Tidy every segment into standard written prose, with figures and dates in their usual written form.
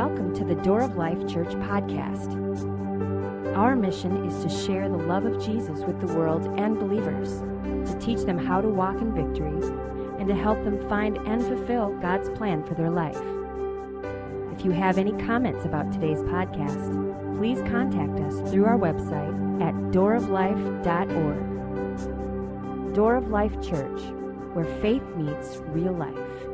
welcome to the Door of Life Church podcast. Our mission is to share the love of Jesus with the world and believers, to teach them how to walk in victory, and to help them find and fulfill God's plan for their life. If you have any comments about today's podcast, please contact us through our website at dooroflife.org. Door of Life Church, where faith meets real life.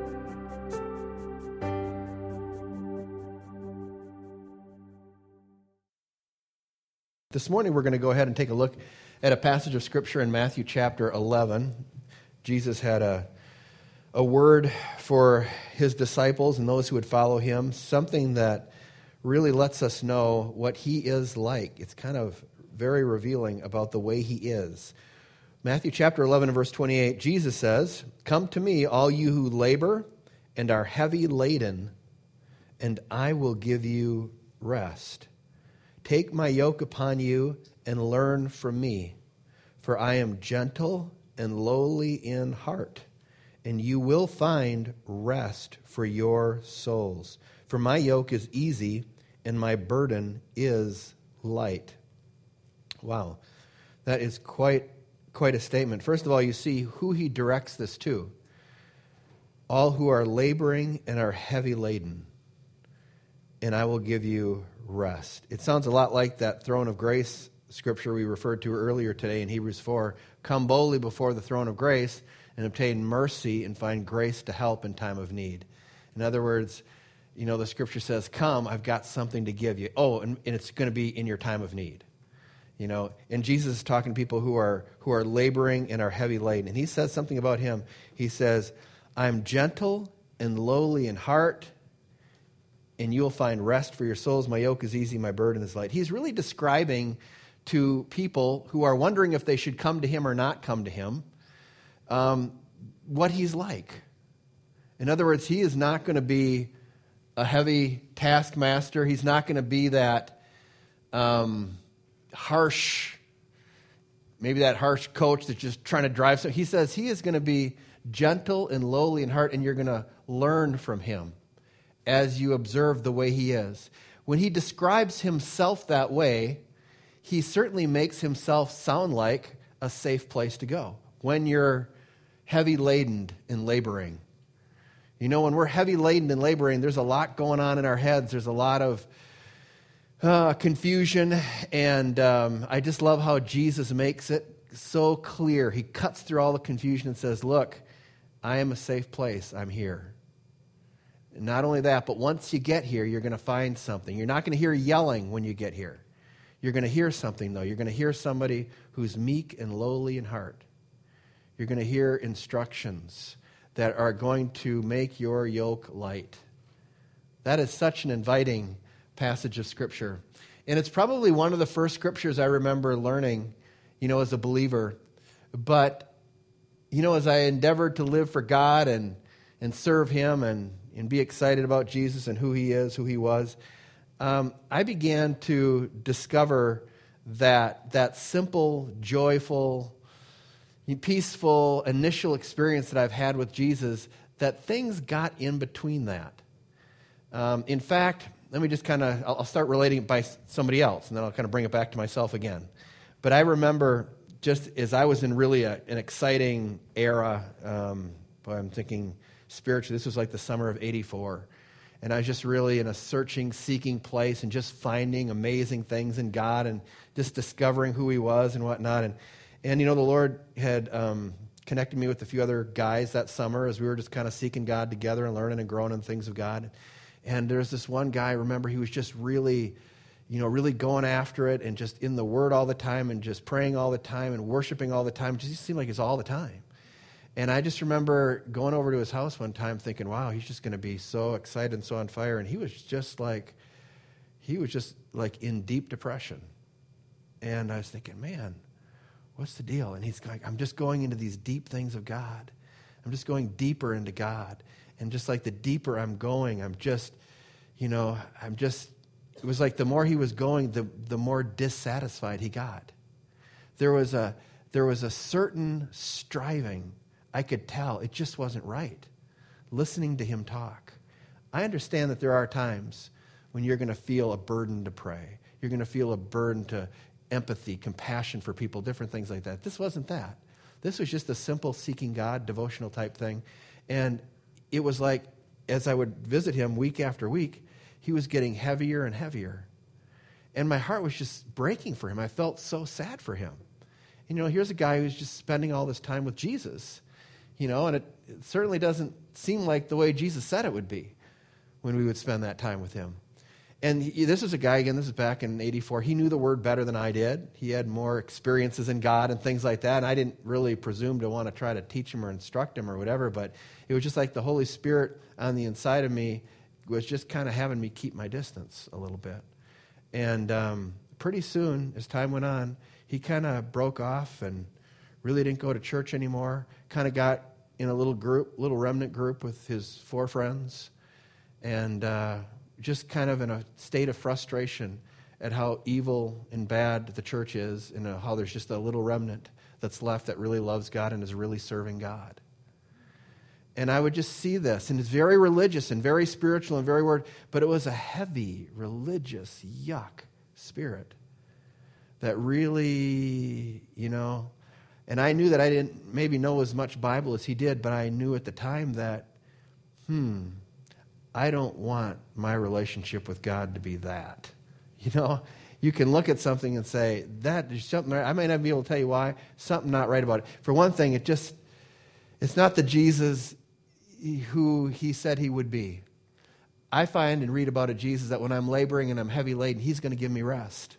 This morning we're going to go ahead and take a look at a passage of Scripture in Matthew chapter 11. Jesus had a word for his disciples and those who would follow him, something that really lets us know what he is like. It's kind of very revealing about the way he is. Matthew chapter 11 and verse 28, Jesus says, "Come to me, all you who labor and are heavy laden, and I will give you rest. Take my yoke upon you and learn from me, for I am gentle and lowly in heart, and you will find rest for your souls. For my yoke is easy and my burden is light." Wow, that is quite a statement. First of all, you see who he directs this to. All who are laboring and are heavy laden, and I will give you rest. It sounds a lot like that throne of grace scripture we referred to earlier today in Hebrews 4. Come boldly before the throne of grace and obtain mercy and find grace to help in time of need. In other words, the scripture says, come, I've got something to give you. Oh, and it's going to be in your time of need. And Jesus is talking to people who are laboring and are heavy laden. And he says something about him. He says, I'm gentle and lowly in heart, and you'll find rest for your souls. My yoke is easy, my burden is light. He's really describing to people who are wondering if they should come to him or not come to him, what he's like. In other words, he is not going to be a heavy taskmaster. He's not going to be that harsh coach that's just trying to drive. So he says he is going to be gentle and lowly in heart, and you're going to learn from him as you observe the way he is. When he describes himself that way, he certainly makes himself sound like a safe place to go. When you're heavy laden and laboring. When we're heavy laden and laboring, there's a lot going on in our heads. There's a lot of confusion, and I just love how Jesus makes it so clear. He cuts through all the confusion and says, look, I am a safe place. I'm here. And not only that, but once you get here, you're going to find something. You're not going to hear yelling when you get here. You're going to hear something, though. You're going to hear somebody who's meek and lowly in heart. You're going to hear instructions that are going to make your yoke light. That is such an inviting passage of Scripture. And it's probably one of the first Scriptures I remember learning, as a believer. But, as I endeavored to live for God and serve him and be excited about Jesus and who he is, who he was, I began to discover that simple, joyful, peaceful initial experience that I've had with Jesus, that things got in between that. In fact, let me just I'll start relating it by somebody else, and then I'll kind of bring it back to myself again. But I remember just as I was in really an exciting era, I'm thinking spiritually, this was like the summer of '84. And I was just really in a searching, seeking place and just finding amazing things in God and just discovering who he was and whatnot. And the Lord had connected me with a few other guys that summer as we were just kind of seeking God together and learning and growing in things of God. And there's this one guy, I remember, he was just really going after it and just in the Word all the time and just praying all the time and worshiping all the time. It just seemed like it's all the time. And I just remember going over to his house one time thinking, wow, he's just going to be so excited and so on fire. And he was just like in deep depression. And I was thinking, man, what's the deal? And he's like, I'm just going into these deep things of God. I'm just going deeper into God. And just like the deeper I'm going, it was like the more he was going, the more dissatisfied he got. There was a certain striving. I could tell it just wasn't right. Listening to him talk. I understand that there are times when you're going to feel a burden to pray. You're going to feel a burden to empathy, compassion for people, different things like that. This wasn't that. This was just a simple seeking God, devotional type thing. And it was like, as I would visit him week after week, he was getting heavier and heavier. And my heart was just breaking for him. I felt so sad for him. And, here's a guy who's just spending all this time with Jesus, and it certainly doesn't seem like the way Jesus said it would be when we would spend that time with him. And this was a guy, again, this is back in 84. He knew the word better than I did. He had more experiences in God and things like that. And I didn't really presume to want to try to teach him or instruct him or whatever, but it was just like the Holy Spirit on the inside of me was just kind of having me keep my distance a little bit. And pretty soon, as time went on, he kind of broke off and really didn't go to church anymore. Kind of got in a little remnant group with his 4 friends. And just kind of in a state of frustration at how evil and bad the church is, and how there's just a little remnant that's left that really loves God and is really serving God. And I would just see this, and it's very religious and very spiritual and very word, but it was a heavy, religious, yuck spirit that really, and I knew that I didn't maybe know as much Bible as he did, but I knew at the time that, I don't want my relationship with God to be that. You can look at something and say, that there's something, I may not be able to tell you why, something not right about it. For one thing, it's not the Jesus who he said he would be. I find and read about a Jesus that when I'm laboring and I'm heavy laden, he's going to give me rest.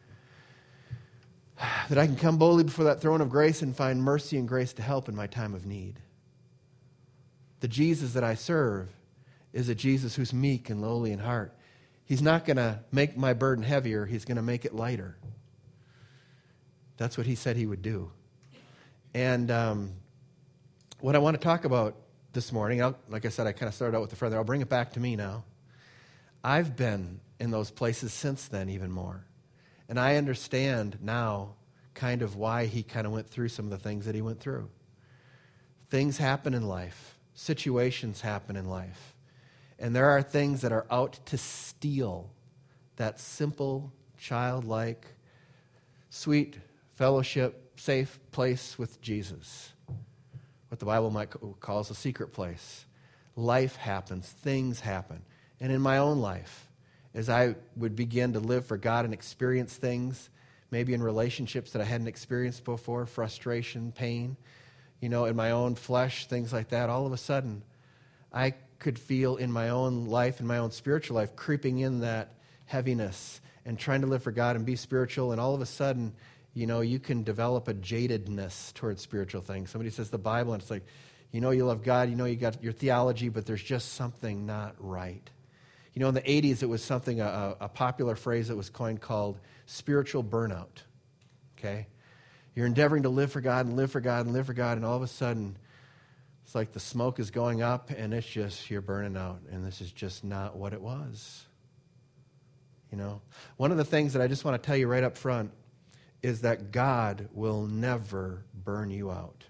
That I can come boldly before that throne of grace and find mercy and grace to help in my time of need. The Jesus that I serve is a Jesus who's meek and lowly in heart. He's not going to make my burden heavier. He's going to make it lighter. That's what he said he would do. And what I want to talk about this morning, like I said, I kind of started out with the further. I'll bring it back to me now. I've been in those places since then even more. And I understand now kind of why he kind of went through some of the things that he went through. Things happen in life. Situations happen in life. And there are things that are out to steal that simple, childlike, sweet fellowship, safe place with Jesus. What the Bible might call a secret place. Life happens. Things happen. And in my own life, as I would begin to live for God and experience things, maybe in relationships that I hadn't experienced before, frustration, pain, in my own flesh, things like that, all of a sudden, I could feel in my own life, in my own spiritual life, creeping in that heaviness and trying to live for God and be spiritual, and all of a sudden, you can develop a jadedness towards spiritual things. Somebody says the Bible, and it's like, you love God, you got your theology, but there's just something not right. In the 80s, it was something, a popular phrase that was coined called spiritual burnout. Okay? You're endeavoring to live for God and live for God and live for God, and all of a sudden, it's like the smoke is going up, and it's just, you're burning out, and this is just not what it was. One of the things that I just want to tell you right up front is that God will never burn you out.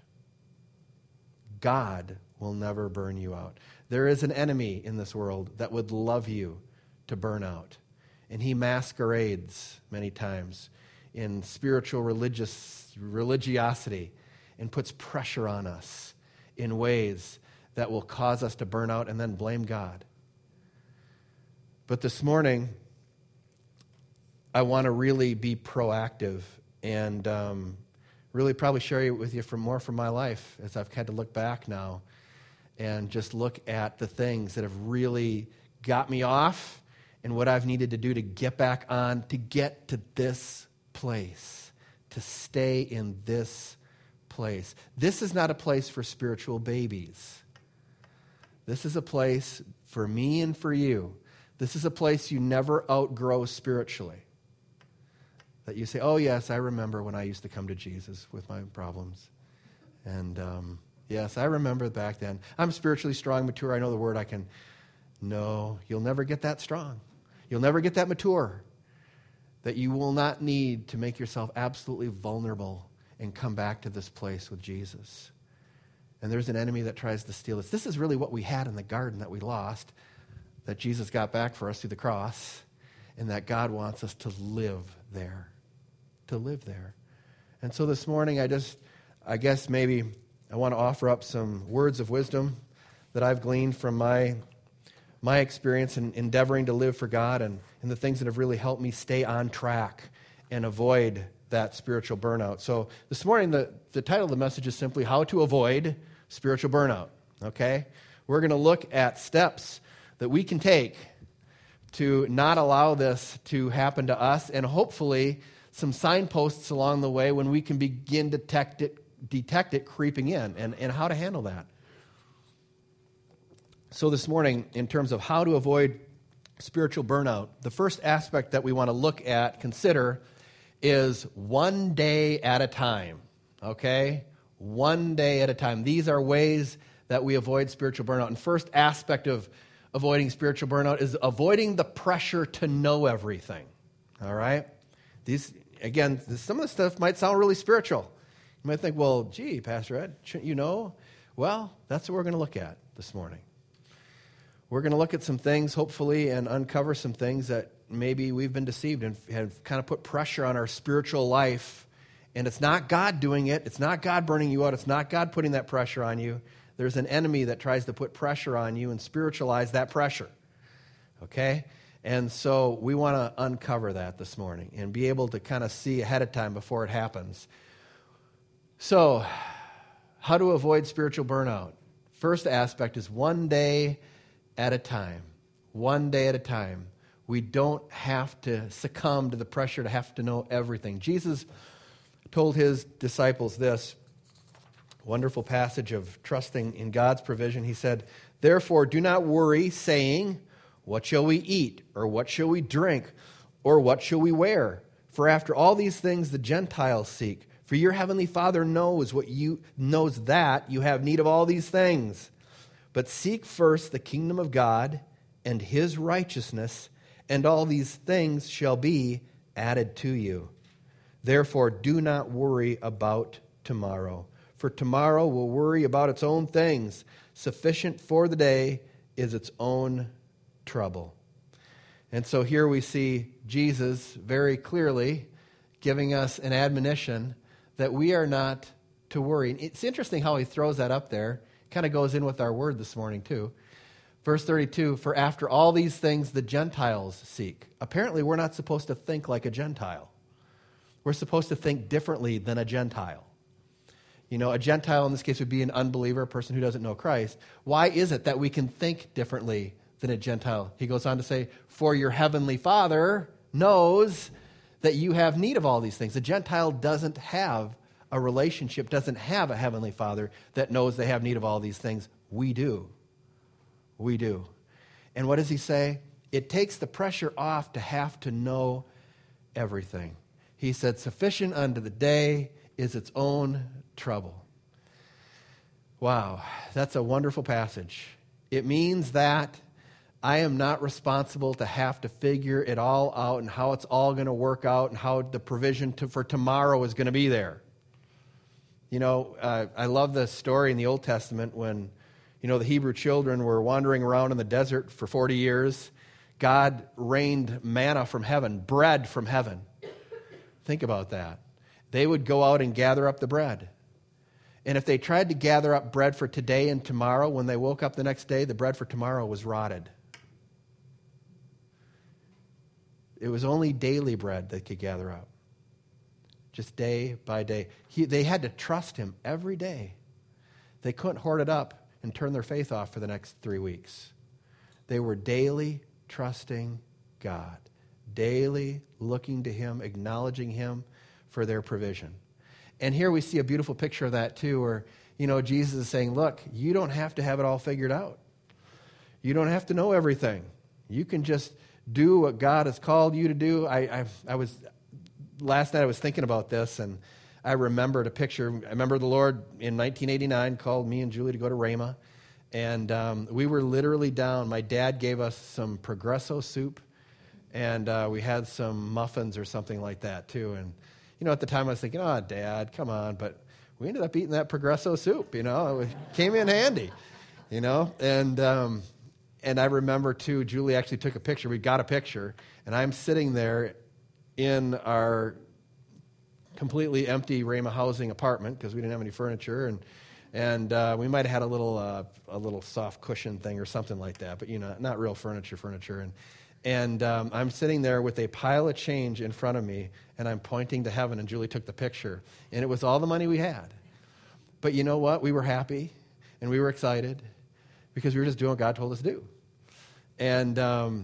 God will never burn you out. There is an enemy in this world that would love you to burn out. And he masquerades many times in spiritual religiosity and puts pressure on us in ways that will cause us to burn out and then blame God. But this morning, I want to really be proactive and really probably share it with you more from my life as I've had to look back now and just look at the things that have really got me off and what I've needed to do to get back on, to get to this place, to stay in this place. This is not a place for spiritual babies. This is a place for me and for you. This is a place you never outgrow spiritually. That you say, oh yes, I remember when I used to come to Jesus with my problems. And yes, I remember back then. I'm spiritually strong, mature, I know the word, I can. No, you'll never get that strong. You'll never get that mature. That you will not need to make yourself absolutely vulnerable and come back to this place with Jesus. And there's an enemy that tries to steal us. This is really what we had in the garden that we lost. that Jesus got back for us through the cross, and that God wants us to live there. To live there. And so this morning, I guess maybe I want to offer up some words of wisdom that I've gleaned from my experience in endeavoring to live for God, and the things that have really helped me stay on track and avoid that spiritual burnout. So this morning, the title of the message is simply How to Avoid Spiritual Burnout. Okay? We're going to look at steps that we can take to not allow this to happen to us, and hopefully some signposts along the way when we can begin to detect it creeping in, and how to handle that. So this morning, in terms of how to avoid spiritual burnout, the first aspect that we want to consider, is one day at a time, okay? One day at a time. These are ways that we avoid spiritual burnout. And first aspect of avoiding spiritual burnout is avoiding the pressure to know everything, all right? Some of this stuff might sound really spiritual. You might think, well, gee, Pastor Ed, shouldn't you know? Well, that's what we're going to look at this morning. We're going to look at some things, hopefully, and uncover some things that maybe we've been deceived and have kind of put pressure on our spiritual life. And it's not God doing it. It's not God burning you out. It's not God putting that pressure on you. There's an enemy that tries to put pressure on you and spiritualize that pressure. Okay? And so we want to uncover that this morning and be able to kind of see ahead of time before it happens. So, how to avoid spiritual burnout? First aspect is one day at a time. One day at a time. We don't have to succumb to the pressure to have to know everything. Jesus told his disciples this wonderful passage of trusting in God's provision. He said, "Therefore, do not worry, saying, 'What shall we eat? Or what shall we drink? Or what shall we wear? For after all these things the Gentiles seek. For your heavenly Father knows that you have need of all these things. But seek first the kingdom of God and his righteousness, and all these things shall be added to you. Therefore, do not worry about tomorrow, for tomorrow will worry about its own things. Sufficient for the day is its own trouble." And so here we see Jesus very clearly giving us an admonition that we are not to worry. It's interesting how he throws that up there. Kind of goes in with our word this morning too. Verse 32, "For after all these things the Gentiles seek." Apparently we're not supposed to think like a Gentile. We're supposed to think differently than a Gentile. You know, a Gentile in this case would be an unbeliever, a person who doesn't know Christ. Why is it that we can think differently than a Gentile? He goes on to say, "For your heavenly Father knows that you have need of all these things." A Gentile doesn't have a relationship, doesn't have a heavenly Father that knows they have need of all these things. We do. We do. And what does he say? It takes the pressure off to have to know everything. He said, "Sufficient unto the day is its own trouble." Wow, that's a wonderful passage. It means that I am not responsible to have to figure it all out and how it's all going to work out and how the provision for tomorrow is going to be there. You know, I love the story in the Old Testament when, the Hebrew children were wandering around in the desert for 40 years. God rained manna from heaven, bread from heaven. Think about that. They would go out and gather up the bread. And if they tried to gather up bread for today and tomorrow, when they woke up the next day, the bread for tomorrow was rotted. It was only daily bread they could gather up. Just day by day. They had to trust him every day. They couldn't hoard it up and turn their faith off for the next 3 weeks. They were daily trusting God, daily looking to him, acknowledging him for their provision. And here we see a beautiful picture of that too, where, Jesus is saying, look, you don't have to have it all figured out. You don't have to know everything. You can just do what God has called you to do. Last night I was thinking about this, and I remembered a picture. I remember the Lord in 1989 called me and Julie to go to Rhema, and we were literally down. My dad gave us some Progresso soup, and we had some muffins or something like that too. And at the time I was thinking, "Oh, Dad, come on!" But we ended up eating that Progresso soup. It came in handy. And And I remember, too, Julie actually took a picture. We got a picture, and I'm sitting there in our completely empty Rhema Housing apartment because we didn't have any furniture, and we might have had a little soft cushion thing or something like that, but not real furniture. And I'm sitting there with a pile of change in front of me, and I'm pointing to heaven, and Julie took the picture, and it was all the money we had. But you know what? We were happy, and we were excited because we were just doing what God told us to do. And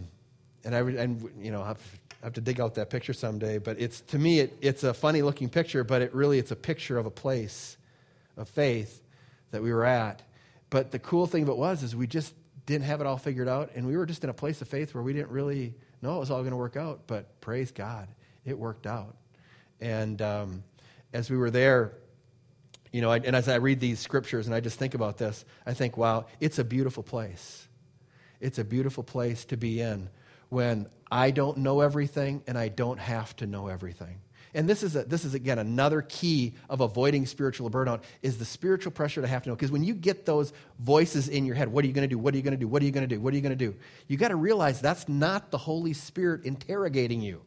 I have to dig out that picture someday, but to me it's a funny looking picture, but it's a picture of a place of faith that we were at. But the cool thing of it is we just didn't have it all figured out, and we were just in a place of faith where we didn't really know it was all going to work out, but praise God, it worked out. And as we were there, and as I read these scriptures and I just think about this, I think, wow, it's a beautiful place. It's a beautiful place to be in when I don't know everything and I don't have to know everything. And this is again another key of avoiding spiritual burnout is the spiritual pressure to have to know. Because when you get those voices in your head, what are you going to do? What are you going to do? What are you going to do? What are you going to do? You got to realize that's not the Holy Spirit interrogating you.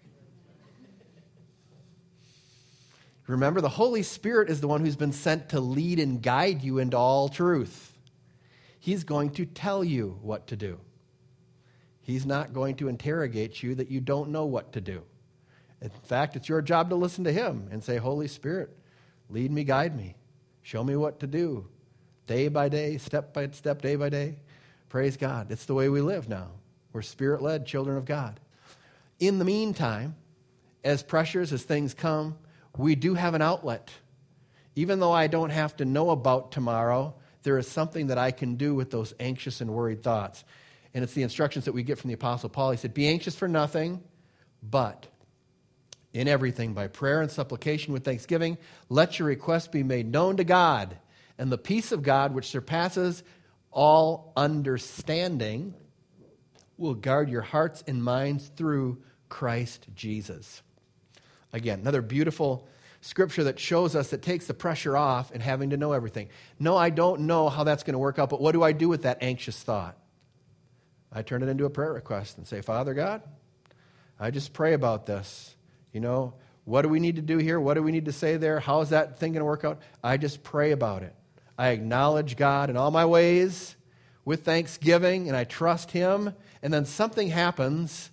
Remember, the Holy Spirit is the one who's been sent to lead and guide you into all truth. He's going to tell you what to do. He's not going to interrogate you that you don't know what to do. In fact, it's your job to listen to him and say, Holy Spirit, lead me, guide me. Show me what to do. Day by day, step by step, day by day. Praise God. It's the way we live now. We're Spirit-led children of God. In the meantime, as pressures, as things come, we do have an outlet. Even though I don't have to know about tomorrow, there is something that I can do with those anxious and worried thoughts. And it's the instructions that we get from the Apostle Paul. He said, be anxious for nothing, but in everything, by prayer and supplication with thanksgiving, let your requests be made known to God. And the peace of God, which surpasses all understanding, will guard your hearts and minds through Christ Jesus. Again, another beautiful scripture that shows us that takes the pressure off and having to know everything. No, I don't know how that's going to work out, but what do I do with that anxious thought? I turn it into a prayer request and say, Father God, I just pray about this. What do we need to do here? What do we need to say there? How is that thing going to work out? I just pray about it. I acknowledge God in all my ways with thanksgiving, and I trust him. And then something happens,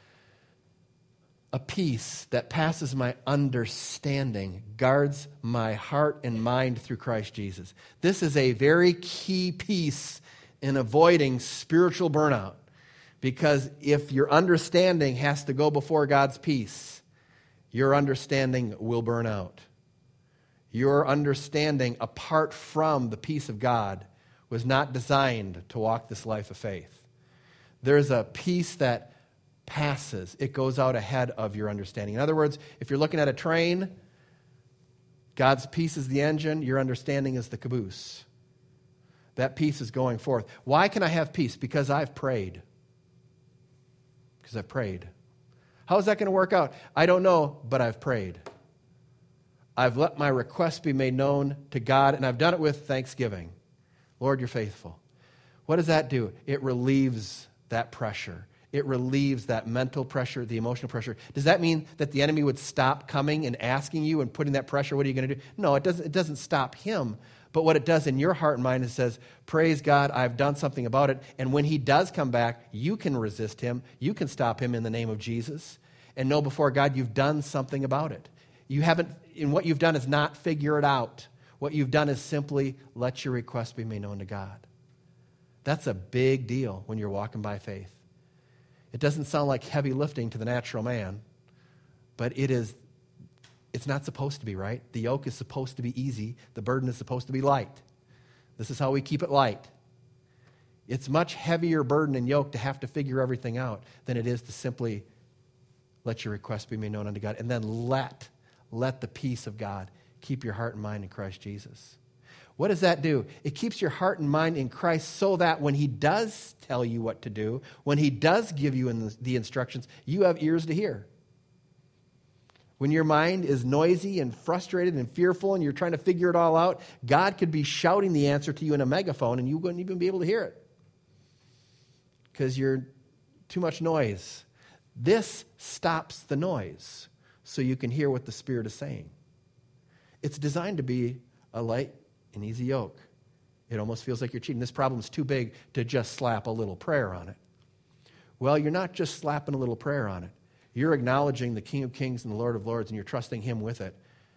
a peace that passes my understanding, guards my heart and mind through Christ Jesus. This is a very key piece in avoiding spiritual burnout. Because if your understanding has to go before God's peace, your understanding will burn out. Your understanding apart from the peace of God was not designed to walk this life of faith. There's a peace that passes. It goes out ahead of your understanding. In other words, if you're looking at a train, God's peace is the engine, your understanding is the caboose. That peace is going forth. Why can I have peace? Because I've prayed. Because I've prayed. How is that going to work out? I don't know, but I've prayed. I've let my requests be made known to God, and I've done it with thanksgiving. Lord, you're faithful. What does that do? It relieves that pressure. It relieves that mental pressure, the emotional pressure. Does that mean that the enemy would stop coming and asking you and putting that pressure? What are you going to do? No, it doesn't. It doesn't stop him. But what it does in your heart and mind is says, praise God, I've done something about it. And when he does come back, you can resist him. You can stop him in the name of Jesus. And know before God you've done something about it. You haven't, and what you've done is not figure it out. What you've done is simply let your request be made known to God. That's a big deal when you're walking by faith. It doesn't sound like heavy lifting to the natural man, but it's not supposed to be, right? The yoke is supposed to be easy. The burden is supposed to be light. This is how we keep it light. It's much heavier burden and yoke to have to figure everything out than it is to simply let your request be made known unto God, and then let the peace of God keep your heart and mind in Christ Jesus. What does that do? It keeps your heart and mind in Christ so that when he does tell you what to do, when he does give you the instructions, you have ears to hear. When your mind is noisy and frustrated and fearful and you're trying to figure it all out, God could be shouting the answer to you in a megaphone and you wouldn't even be able to hear it. because you're too much noise. This stops the noise so you can hear what the Spirit is saying. It's designed to be a light and easy yoke. It almost feels like you're cheating. This problem's too big to just slap a little prayer on it. Well, you're not just slapping a little prayer on it. You're acknowledging the King of Kings and the Lord of Lords, and you're trusting Him with it.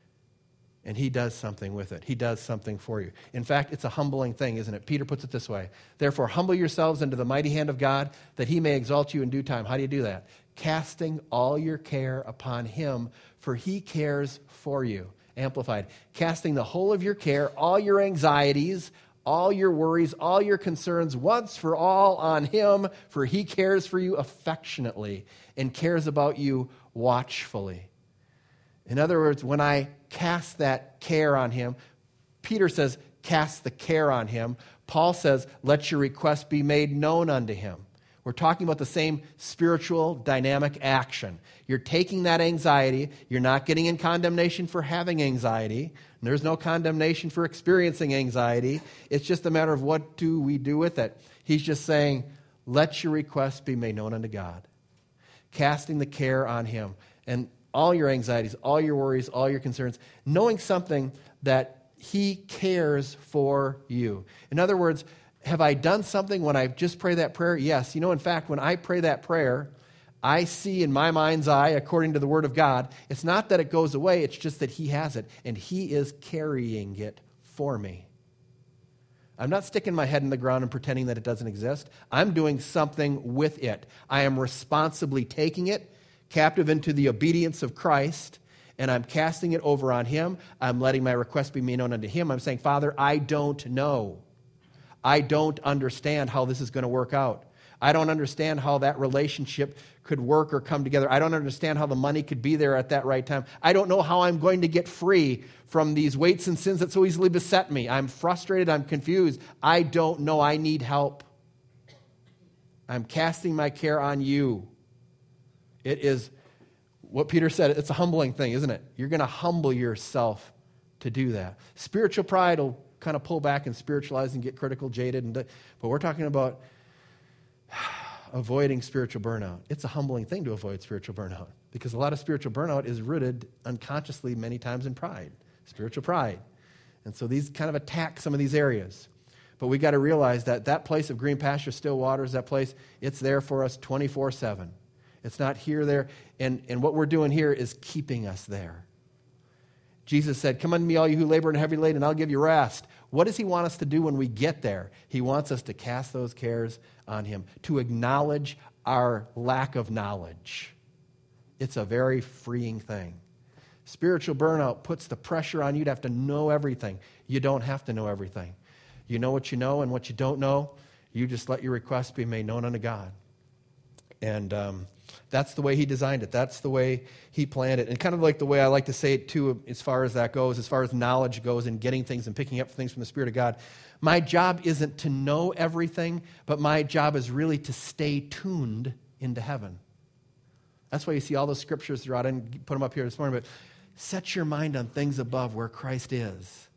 And He does something with it. He does something for you. In fact, it's a humbling thing, isn't it? Peter puts it this way. Therefore, humble yourselves under the mighty hand of God, that He may exalt you in due time. How do you do that? Casting all your care upon Him, for He cares for you. Amplified. Casting the whole of your care, all your anxieties, all your worries, all your concerns, once for all on Him, for He cares for you affectionately and cares about you watchfully. In other words, when I cast that care on Him, Peter says, cast the care on Him. Paul says, let your request be made known unto Him. We're talking about the same spiritual dynamic action. You're taking that anxiety. You're not getting in condemnation for having anxiety. And there's no condemnation for experiencing anxiety. It's just a matter of what do we do with it. He's just saying, let your request be made known unto God. Casting the care on Him. And all your anxieties, all your worries, all your concerns, knowing something that He cares for you. In other words, have I done something when I just pray that prayer? Yes. You know, in fact, when I pray that prayer, I see in my mind's eye, according to the Word of God, it's not that it goes away, it's just that He has it, and He is carrying it for me. I'm not sticking my head in the ground and pretending that it doesn't exist. I'm doing something with it. I am responsibly taking it captive into the obedience of Christ, and I'm casting it over on Him. I'm letting my request be made known unto Him. I'm saying, Father, I don't know. I don't understand how this is going to work out. I don't understand how that relationship could work or come together. I don't understand how the money could be there at that right time. I don't know how I'm going to get free from these weights and sins that so easily beset me. I'm frustrated. I'm confused. I don't know. I need help. I'm casting my care on You. It is what Peter said. It's a humbling thing, isn't it? You're going to humble yourself to do that. Spiritual pride will kind of pull back and spiritualize and get critical, jaded. But we're talking about avoiding spiritual burnout. It's a humbling thing to avoid spiritual burnout because a lot of spiritual burnout is rooted unconsciously many times in pride, spiritual pride. And so these kind of attack some of these areas. But we got to realize that that place of green pasture, still waters, that place, it's there for us 24/7. It's not here, there. And what we're doing here is keeping us there. Jesus said, come unto me, all you who labor and heavy laden, and I'll give you rest. What does He want us to do when we get there? He wants us to cast those cares on Him, to acknowledge our lack of knowledge. It's a very freeing thing. Spiritual burnout puts the pressure on you to have to know everything. You don't have to know everything. You know what you know, and what you don't know, you just let your request be made known unto God. And that's the way He designed it. That's the way He planned it. And kind of like the way I like to say it too, as far as that goes, as far as knowledge goes and getting things and picking up things from the Spirit of God, my job isn't to know everything, but my job is really to stay tuned into heaven. That's why you see all those scriptures throughout. I didn't put them up here this morning, but set your mind on things above where Christ is.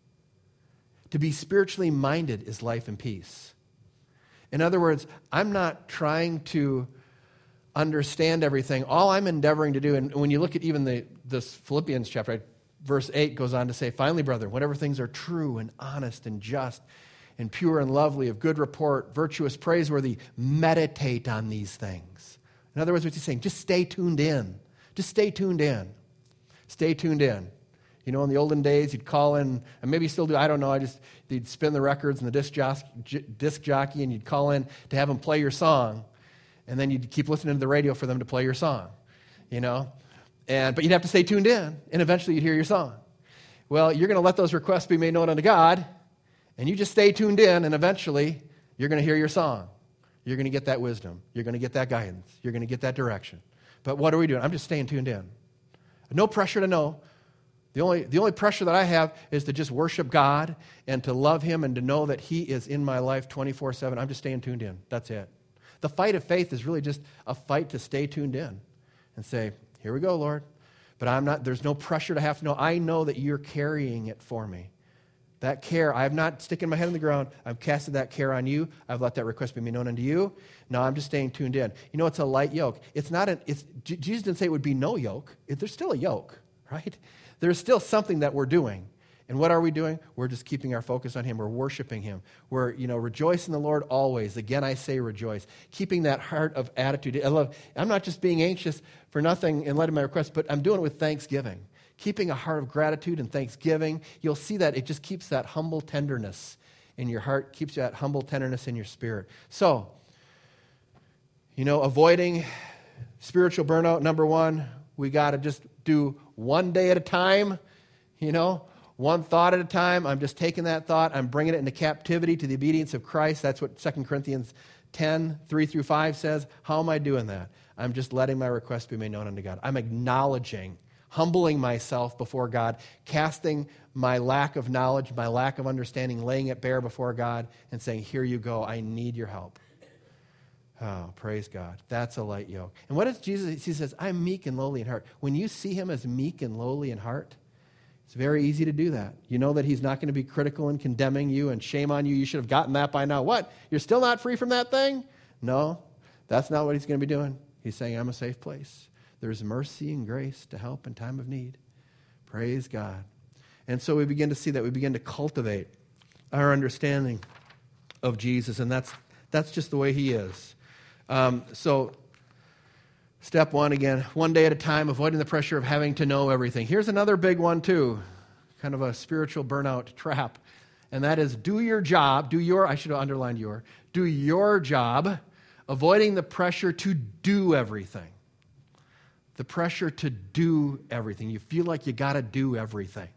To be spiritually minded is life and peace. In other words, I'm not trying to understand everything. All I'm endeavoring to do, and when you look at even this Philippians chapter, right, verse 8 goes on to say, finally, brethren, whatever things are true and honest and just and pure and lovely, of good report, virtuous, praiseworthy, meditate on these things. In other words, what he's saying, just stay tuned in. Just stay tuned in. Stay tuned in. You know, in the olden days, you'd call in, and maybe you still do, I don't know, they'd spin the records and the disc jockey, and you'd call in to have them play your song, and then you'd keep listening to the radio for them to play your song, you know? But you'd have to stay tuned in, and eventually you'd hear your song. Well, you're going to let those requests be made known unto God, and you just stay tuned in, and eventually you're going to hear your song. You're going to get that wisdom. You're going to get that guidance. You're going to get that direction. But what are we doing? I'm just staying tuned in. No pressure to know. The only pressure that I have is to just worship God and to love Him and to know that He is in my life 24/7. I'm just staying tuned in. That's it. The fight of faith is really just a fight to stay tuned in and say, here we go, Lord. But there's no pressure to have to know. I know that You're carrying it for me. That care, I'm not sticking my head in the ground. I've casted that care on you. I've let that request be made known unto you. Now I'm just staying tuned in. You know, it's a light yoke. Jesus didn't say it would be no yoke. There's still a yoke, right? There's still something that we're doing. And what are we doing? We're just keeping our focus on him. We're worshiping him. We're, rejoice in the Lord always. Again, I say rejoice. Keeping that heart of attitude. I'm not just being anxious for nothing and letting my request, but I'm doing it with thanksgiving. Keeping a heart of gratitude and thanksgiving. You'll see that it just keeps that humble tenderness in your heart, keeps that humble tenderness in your spirit. So, avoiding spiritual burnout, number one, we got to just do one day at a time, one thought at a time. I'm just taking that thought. I'm bringing it into captivity to the obedience of Christ. That's what 2 Corinthians 10, 3 through 5 says. How am I doing that? I'm just letting my request be made known unto God. I'm acknowledging, humbling myself before God, casting my lack of knowledge, my lack of understanding, laying it bare before God and saying, here you go, I need your help. Oh, praise God. That's a light yoke. And what does Jesus, he says, I'm meek and lowly in heart. When you see him as meek and lowly in heart, it's very easy to do that. You know that he's not going to be critical and condemning you and shame on you. You should have gotten that by now. What? You're still not free from that thing? No, that's not what he's going to be doing. He's saying, I'm a safe place. There's mercy and grace to help in time of need. Praise God. And so we begin to see that. We begin to cultivate our understanding of Jesus, and that's just the way he is. So step one, again, one day at a time, avoiding the pressure of having to know everything. Here's another big one, too, kind of a spiritual burnout trap, and that is do your job, I should have underlined do your job, avoiding the pressure to do everything. The pressure to do everything. You feel like you got to do everything.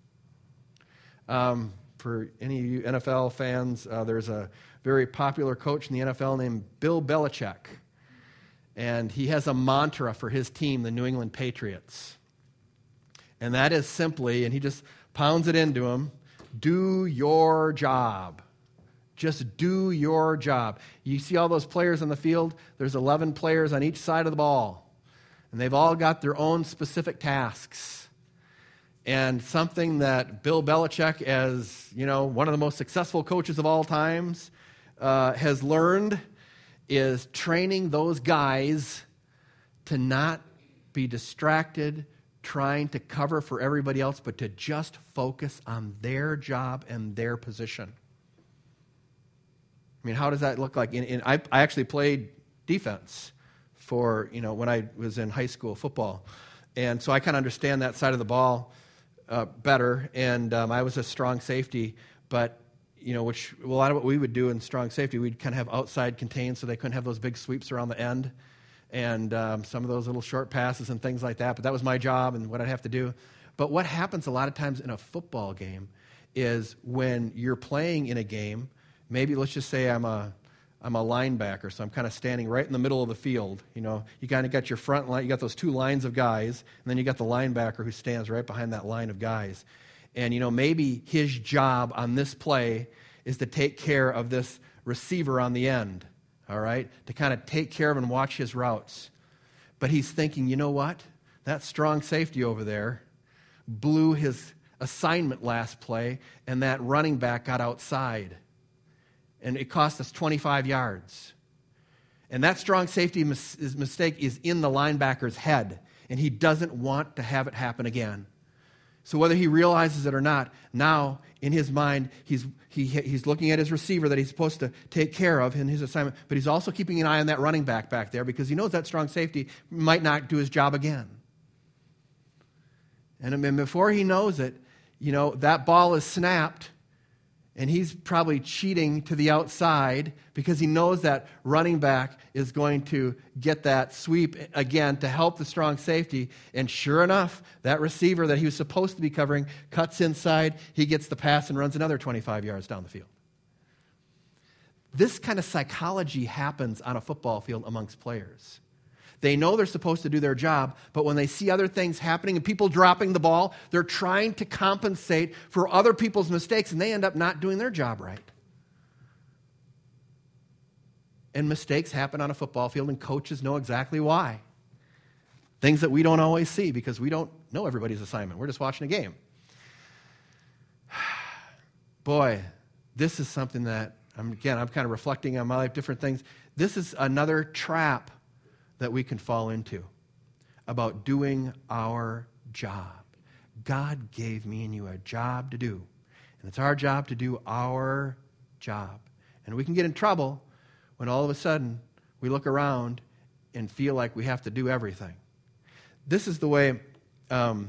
For any of you NFL fans, there's a very popular coach in the NFL named Bill Belichick. And he has a mantra for his team, the New England Patriots. And that is simply, and he just pounds it into them, do your job. Just do your job. You see all those players on the field? There's 11 players on each side of the ball. And they've all got their own specific tasks. And something that Bill Belichick, as one of the most successful coaches of all times, has learned is training those guys to not be distracted, trying to cover for everybody else, but to just focus on their job and their position. I mean, how does that look like? I actually played defense for, when I was in high school football. And so I kind of understand that side of the ball better. And I was a strong safety, but which a lot of what we would do in strong safety, we'd kind of have outside contained so they couldn't have those big sweeps around the end and some of those little short passes and things like that. But that was my job and what I'd have to do. But what happens a lot of times in a football game is when you're playing in a game, maybe let's just say I'm a linebacker, so I'm kind of standing right in the middle of the field. You kind of got your front line, you got those two lines of guys, and then you got the linebacker who stands right behind that line of guys. And, maybe his job on this play is to take care of this receiver on the end, all right, to kind of take care of and watch his routes. But he's thinking, you know what? That strong safety over there blew his assignment last play, and that running back got outside. And it cost us 25 yards. And that strong safety mistake is in the linebacker's head, and he doesn't want to have it happen again. So whether he realizes it or not, now in his mind, he's looking at his receiver that he's supposed to take care of in his assignment, but he's also keeping an eye on that running back there because he knows that strong safety might not do his job again. And before he knows it, that ball is snapped, and he's probably cheating to the outside because he knows that running back is going to get that sweep again to help the strong safety. And sure enough, that receiver that he was supposed to be covering cuts inside. He gets the pass and runs another 25 yards down the field. This kind of psychology happens on a football field amongst players. They know they're supposed to do their job, but when they see other things happening and people dropping the ball, they're trying to compensate for other people's mistakes, and they end up not doing their job right. And mistakes happen on a football field, and coaches know exactly why. Things that we don't always see because we don't know everybody's assignment. We're just watching a game. boy, this is something that, I'm kind of reflecting on my life, different things. This is another trap that we can fall into about doing our job. God gave me and you a job to do. And it's our job to do our job. And we can get in trouble when all of a sudden we look around and feel like we have to do everything. This is the way the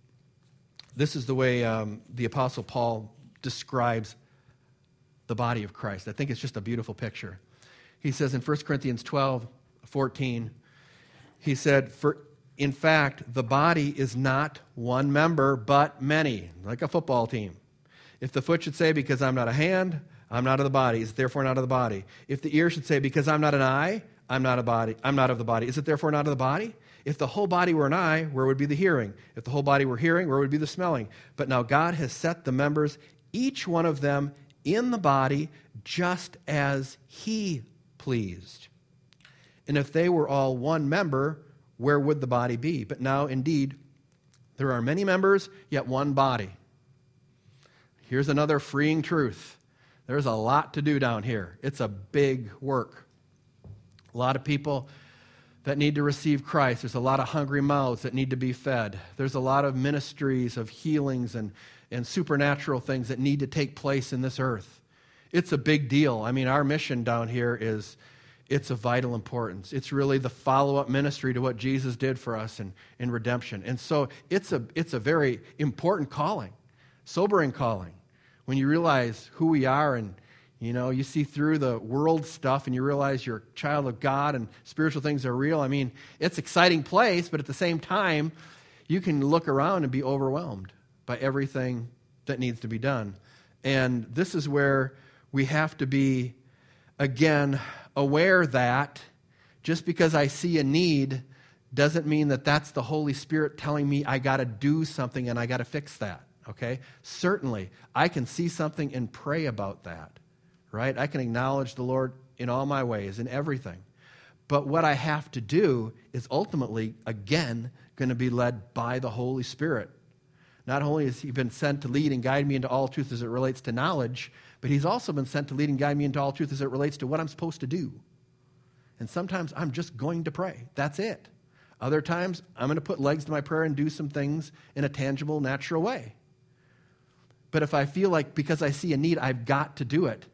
Apostle Paul describes the body of Christ. I think it's just a beautiful picture. He says in 1 Corinthians 12:14, he said, in fact, the body is not one member, but many, like a football team. If the foot should say, because I'm not a hand, I'm not of the body, is it therefore not of the body? If the ear should say, because I'm not an eye, I'm not of the body, is it therefore not of the body? If the whole body were an eye, where would be the hearing? If the whole body were hearing, where would be the smelling? But now God has set the members, each one of them, in the body, just as he pleased. And if they were all one member, where would the body be? But now, indeed, there are many members, yet one body. Here's another freeing truth. There's a lot to do down here. It's a big work. A lot of people that need to receive Christ. There's a lot of hungry mouths that need to be fed. There's a lot of ministries of healings and supernatural things that need to take place in this earth. It's a big deal. I mean, our mission down here it's of vital importance. It's really the follow-up ministry to what Jesus did for us in redemption. And so it's a very important calling, sobering calling. When you realize who we are and, you see through the world stuff and you realize you're a child of God and spiritual things are real. I mean, it's an exciting place, but at the same time, you can look around and be overwhelmed by everything that needs to be done. And this is where we have to be, again, aware that just because I see a need doesn't mean that that's the Holy Spirit telling me I got to do something and I got to fix that, okay? Certainly, I can see something and pray about that, right? I can acknowledge the Lord in all my ways, in everything. But what I have to do is ultimately, again, going to be led by the Holy Spirit. Not only has he been sent to lead and guide me into all truth as it relates to knowledge, but he's also been sent to lead and guide me into all truth as it relates to what I'm supposed to do. And sometimes I'm just going to pray. That's it. Other times, I'm going to put legs to my prayer and do some things in a tangible, natural way. But if I feel like because I see a need, I've got to do it,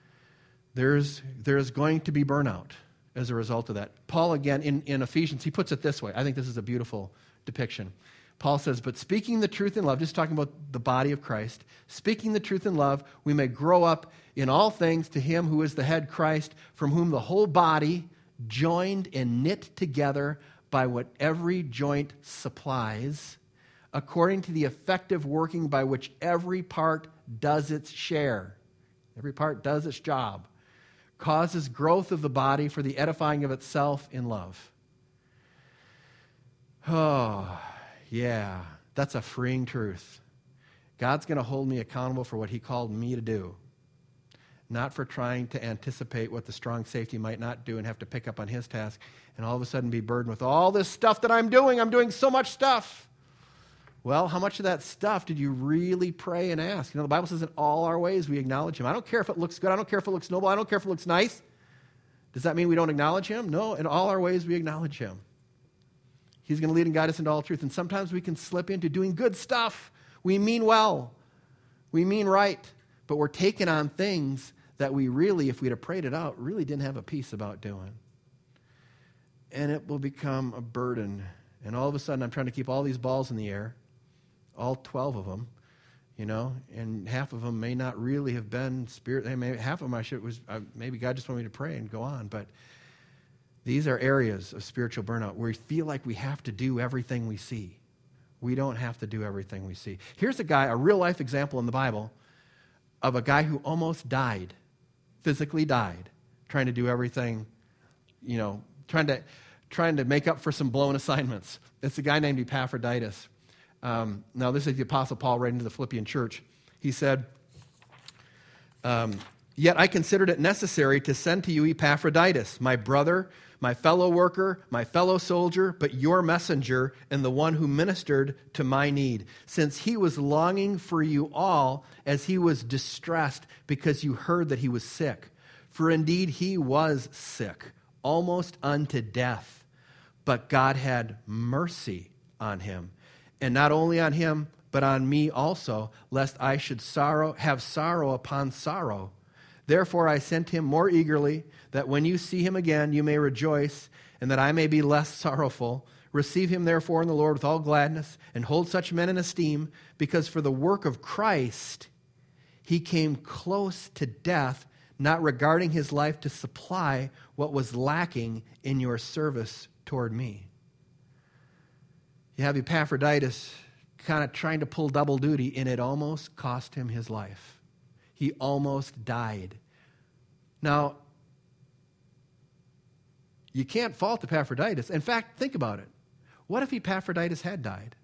there's going to be burnout as a result of that. Paul, again, in Ephesians, he puts it this way. I think this is a beautiful depiction. Paul says, but speaking the truth in love, just talking about the body of Christ, speaking the truth in love, we may grow up in all things to him who is the head, Christ, from whom the whole body, joined and knit together by what every joint supplies, according to the effective working by which every part does its share, every part does its job, causes growth of the body for the edifying of itself in love. Oh, yeah, that's a freeing truth. God's going to hold me accountable for what he called me to do, not for trying to anticipate what the strong safety might not do and have to pick up on his task and all of a sudden be burdened with all this stuff that I'm doing. I'm doing so much stuff. Well, how much of that stuff did you really pray and ask? The Bible says in all our ways we acknowledge him. I don't care if it looks good. I don't care if it looks noble. I don't care if it looks nice. Does that mean we don't acknowledge him? No, in all our ways we acknowledge him. He's going to lead and guide us into all truth. And sometimes we can slip into doing good stuff. We mean well. We mean right. But we're taking on things that we really, if we'd have prayed it out, really didn't have a peace about doing. And it will become a burden. And all of a sudden, I'm trying to keep all these balls in the air, all 12 of them, and half of them may not really have been spirit. Maybe half of them maybe God just wanted me to pray and go on. But these are areas of spiritual burnout where we feel like we have to do everything we see. We don't have to do everything we see. Here's a real-life example in the Bible of a guy who almost died, physically died, trying to do everything, trying to make up for some blown assignments. It's a guy named Epaphroditus. Now, this is the Apostle Paul writing to the Philippian church. He said, Yet I considered it necessary to send to you Epaphroditus, my brother, my fellow worker, my fellow soldier, but your messenger and the one who ministered to my need, since he was longing for you all as he was distressed because you heard that he was sick. For indeed he was sick, almost unto death, but God had mercy on him. And not only on him, but on me also, lest I should have sorrow upon sorrow. Therefore I sent him more eagerly, that when you see him again you may rejoice, and that I may be less sorrowful. Receive him therefore in the Lord with all gladness, and hold such men in esteem, because for the work of Christ he came close to death, not regarding his life to supply what was lacking in your service toward me. You have Epaphroditus kind of trying to pull double duty, and it almost cost him his life. He almost died. Now, you can't fault Epaphroditus. In fact, think about it. What if Epaphroditus had died?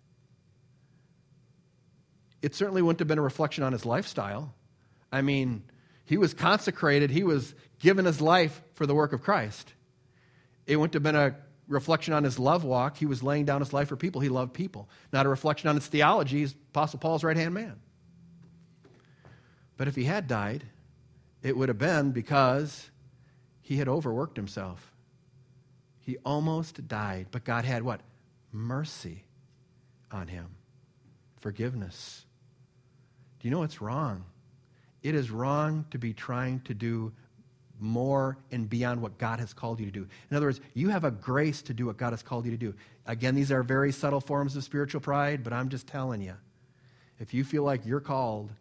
It certainly wouldn't have been a reflection on his lifestyle. I mean, he was consecrated. He was given his life for the work of Christ. It wouldn't have been a reflection on his love walk. He was laying down his life for people. He loved people. Not a reflection on his theology. He's Apostle Paul's right-hand man. But if he had died, it would have been because he had overworked himself. He almost died, but God had what? Mercy on him. Forgiveness. Do you know what's wrong? It is wrong to be trying to do more and beyond what God has called you to do. In other words, you have a grace to do what God has called you to do. Again, these are very subtle forms of spiritual pride, but I'm just telling you, if you feel like you're called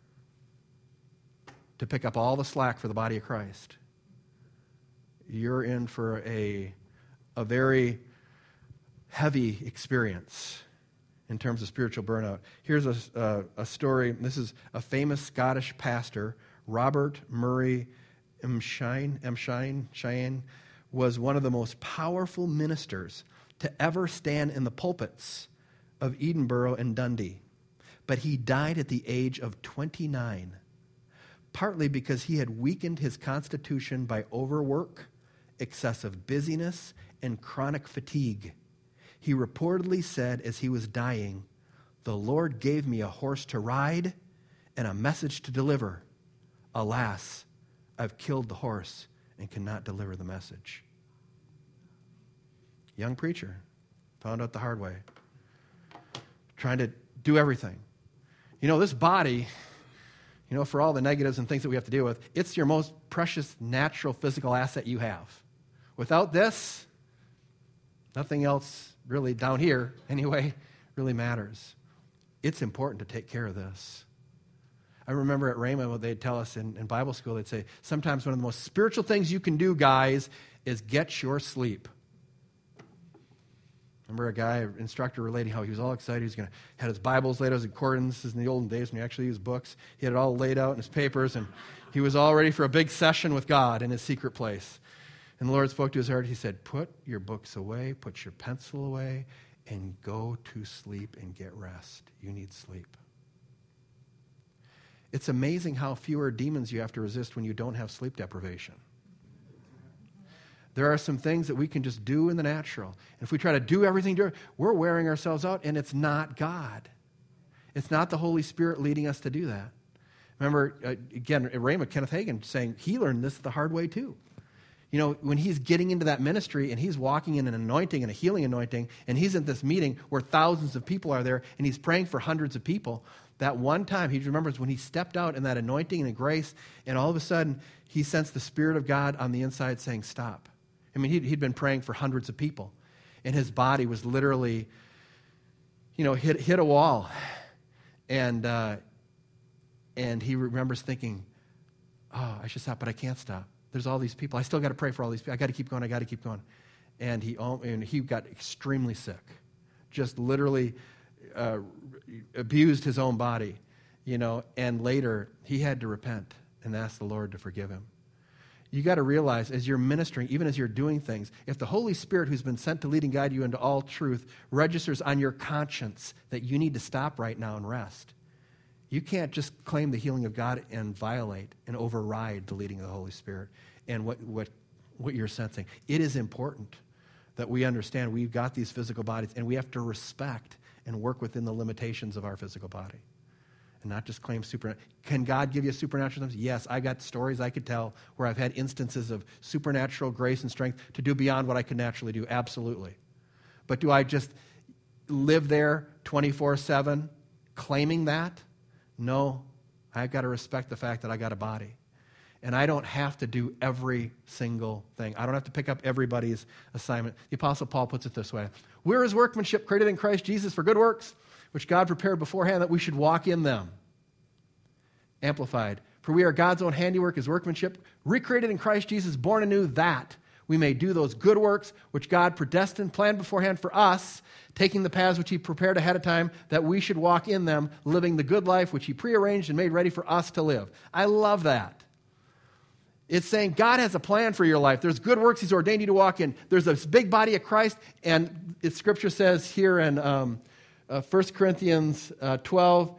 to pick up all the slack for the body of Christ, you're in for a very heavy experience in terms of spiritual burnout. Here's a story. This is a famous Scottish pastor, Robert Murray M'Cheyne, was one of the most powerful ministers to ever stand in the pulpits of Edinburgh and Dundee. But he died at the age of 29. Partly because he had weakened his constitution by overwork, excessive busyness, and chronic fatigue. He reportedly said as he was dying, "The Lord gave me a horse to ride and a message to deliver. Alas, I've killed the horse and cannot deliver the message." Young preacher, found out the hard way. Trying to do everything. You know, this body, for all the negatives and things that we have to deal with, it's your most precious natural physical asset you have. Without this, nothing else really down here, anyway, really matters. It's important to take care of this. I remember at Rhema what they'd tell us in Bible school, they'd say, sometimes one of the most spiritual things you can do, guys, is get your sleep. Remember a guy, instructor, relating how he was all excited. He was going to had his Bibles laid out, his concordances in the olden days when he actually used books. He had it all laid out in his papers, and he was all ready for a big session with God in his secret place. And the Lord spoke to his heart. He said, put your books away, put your pencil away, and go to sleep and get rest. You need sleep. It's amazing how fewer demons you have to resist when you don't have sleep deprivation. There are some things that we can just do in the natural. And if we try to do everything, we're wearing ourselves out, and it's not God. It's not the Holy Spirit leading us to do that. Remember, again, at Rhema, Kenneth Hagin saying he learned this the hard way too. When he's getting into that ministry and he's walking in an anointing and a healing anointing, and he's in this meeting where thousands of people are there, and he's praying for hundreds of people, that one time he remembers when he stepped out in that anointing and grace, and all of a sudden he sensed the Spirit of God on the inside saying, stop. I mean, he'd been praying for hundreds of people, and his body was literally, hit a wall. And he remembers thinking, oh, I should stop, but I can't stop. There's all these people. I still got to pray for all these people. I got to keep going. And he got extremely sick, just literally abused his own body, and later he had to repent and ask the Lord to forgive him. You got to realize as you're ministering, even as you're doing things, if the Holy Spirit who's been sent to lead and guide you into all truth registers on your conscience that you need to stop right now and rest, You can't just claim the healing of God and violate and override the leading of the Holy Spirit and what you're sensing. It is important that we understand we've got these physical bodies, and we have to respect and work within the limitations of our physical body and not just claim supernatural. Can God give you supernatural things? Yes, I got stories I could tell where I've had instances of supernatural grace and strength to do beyond what I could naturally do. Absolutely. But do I just live there 24/7 claiming that? No. I've got to respect the fact that I got a body. And I don't have to do every single thing. I don't have to pick up everybody's assignment. The Apostle Paul puts it this way. We're his workmanship, created in Christ Jesus for good works, which God prepared beforehand that we should walk in them. Amplified. For we are God's own handiwork, his workmanship, recreated in Christ Jesus, born anew, that we may do those good works which God predestined, planned beforehand for us, taking the paths which he prepared ahead of time, that we should walk in them, living the good life which he prearranged and made ready for us to live. I love that. It's saying God has a plan for your life. There's good works he's ordained you to walk in. There's this big body of Christ, and Scripture says here in 1 Corinthians 12,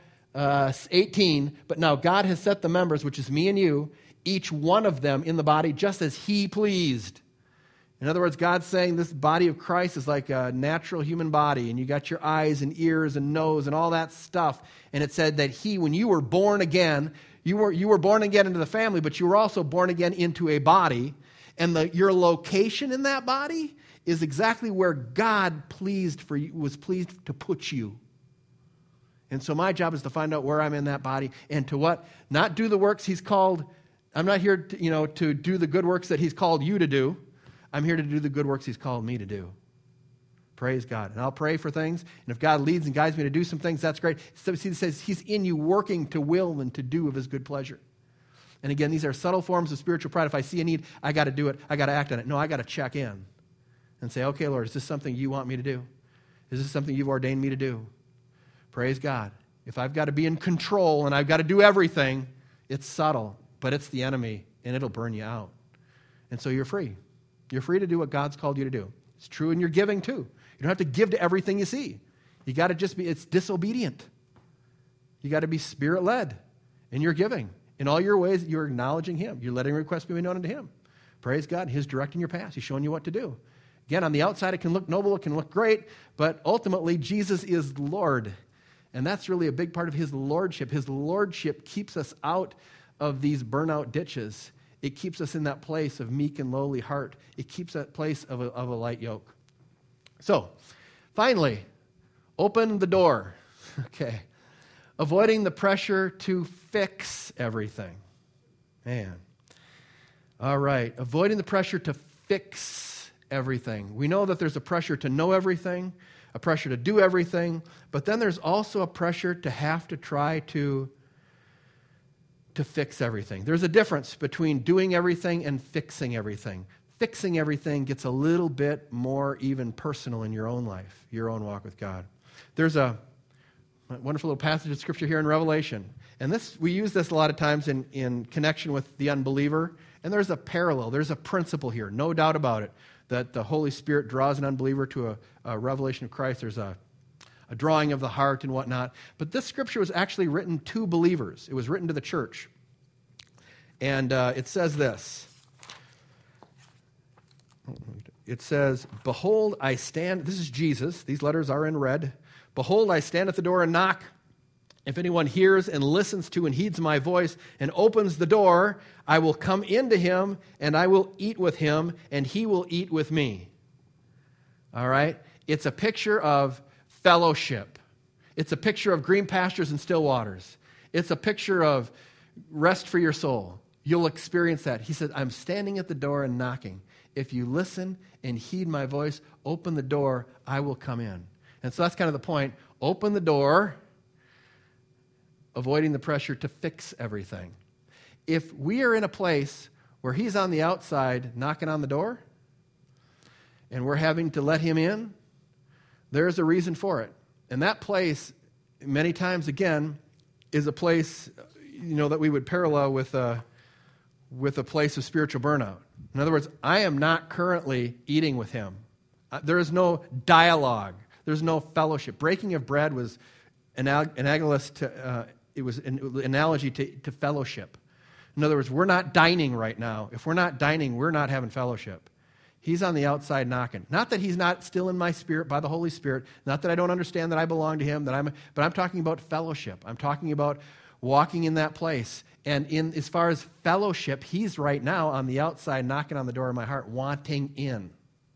18, but now God has set the members, which is me and you, each one of them in the body just as he pleased. In other words, God's saying this body of Christ is like a natural human body, and you got your eyes and ears and nose and all that stuff. And it said that when you were born again, you were born again into the family, but you were also born again into a body. And your location in that body is exactly where God was pleased to put you. And so my job is to find out where I'm in that body and to what? Not do the works he's called. I'm not here to do the good works that he's called you to do. I'm here to do the good works he's called me to do. Praise God. And I'll pray for things. And if God leads and guides me to do some things, that's great. So see, it says he's in you working to will and to do of his good pleasure. And again, these are subtle forms of spiritual pride. If I see a need, I got to do it. I got to act on it. No, I got to check in and say, okay, Lord, is this something you want me to do? Is this something you've ordained me to do? Praise God. If I've got to be in control and I've got to do everything, it's subtle, but it's the enemy, and it'll burn you out. And so you're free. You're free to do what God's called you to do. It's true in your giving, too. You don't have to give to everything you see. You got to just it's disobedient. You got to be Spirit-led in your giving. In all your ways, you're acknowledging him. You're letting requests be made known unto him. Praise God. He's directing your path. He's showing you what to do. Again, on the outside, it can look noble, it can look great, but ultimately, Jesus is Lord. And that's really a big part of his lordship. His lordship keeps us out of these burnout ditches. It keeps us in that place of meek and lowly heart. It keeps that place of a light yoke. So, finally, open the door. Okay. Avoiding the pressure to fix everything. Man. All right. Avoiding the pressure to fix everything. We know that there's a pressure to know everything, a pressure to do everything, but then there's also a pressure to have to try to fix everything. There's a difference between doing everything and fixing everything. Fixing everything gets a little bit more even personal in your own life, your own walk with God. There's a wonderful little passage of Scripture here in Revelation. And we use this a lot of times in connection with the unbeliever. And there's a parallel. There's a principle here, no doubt about it, that the Holy Spirit draws an unbeliever to a revelation of Christ. There's a drawing of the heart and whatnot. But this Scripture was actually written to believers. It was written to the church. And it says this. It says, behold, I stand. This is Jesus. These letters are in red. Behold, I stand at the door and knock. If anyone hears and listens to and heeds my voice and opens the door, I will come into him and I will eat with him and he will eat with me. All right? It's a picture of fellowship. It's a picture of green pastures and still waters. It's a picture of rest for your soul. You'll experience that. He said, I'm standing at the door and knocking. If you listen and heed my voice, open the door, I will come in. And so that's kind of the point. Open the door, avoiding the pressure to fix everything. If we are in a place where he's on the outside knocking on the door, and we're having to let him in, there's a reason for it. And that place, many times again, is a place, that we would parallel with a place of spiritual burnout. In other words, I am not currently eating with him. There is no dialogue. There's no fellowship. Breaking of bread was analogous to it was an analogy to fellowship. In other words, we're not dining right now. If we're not dining, we're not having fellowship. He's on the outside knocking. Not that he's not still in my spirit by the Holy Spirit. Not that I don't understand that I belong to him. But I'm talking about fellowship. I'm talking about walking in that place. And as far as fellowship, he's right now on the outside knocking on the door of my heart, wanting in.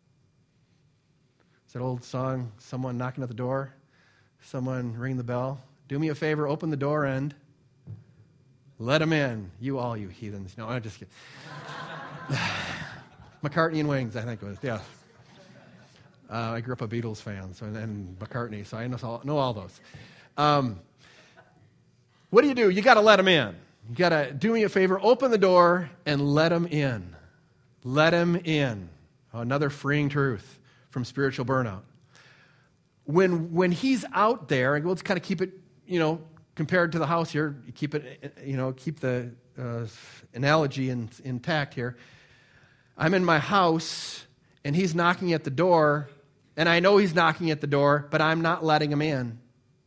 Is that old song, someone knocking at the door? Someone ring the bell? Do me a favor, open the door and let him in. All you heathens. No, I'm just kidding. McCartney and Wings, I think it was. Yeah. I grew up a Beatles fan, and McCartney, so I know all those. What do? You got to let him in. You got to do me a favor, open the door and let him in. Let him in. Another freeing truth from spiritual burnout. When he's out there, and let's kind of keep it, compared to the house here, keep it, keep the analogy intact here. I'm in my house, and he's knocking at the door, and I know he's knocking at the door, but I'm not letting him in.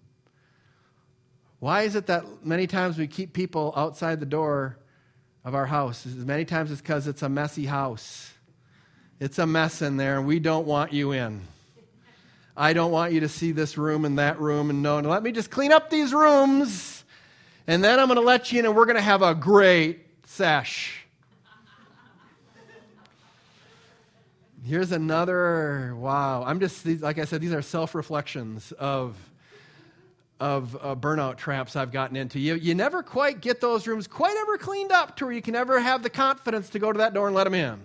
Why is it that many times we keep people outside the door of our house? Many times it's because it's a messy house. It's a mess in there, and we don't want you in. I don't want you to see this room and that room, and no, let me just clean up these rooms, and then I'm going to let you in, and we're going to have a great sesh. Here's another, wow. Like I said, these are self-reflections of burnout traps I've gotten into. You never quite get those rooms quite ever cleaned up to where you can ever have the confidence to go to that door and let them in.